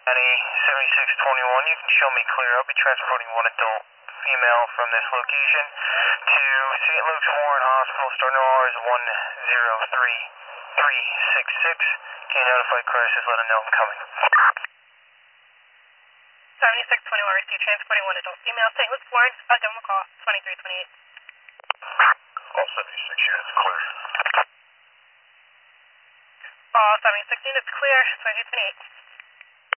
County 7621, you can show me clear. I'll be transporting one adult female from this location to St. Luke's Warren Hospital. Starting OR is 103366. Can you notify crisis? Let them know I'm coming. 7621, receive transporting one adult female. St. Luke's Warren, give them a call. 2328. All 76 units clear. All 76 units clear. 2328.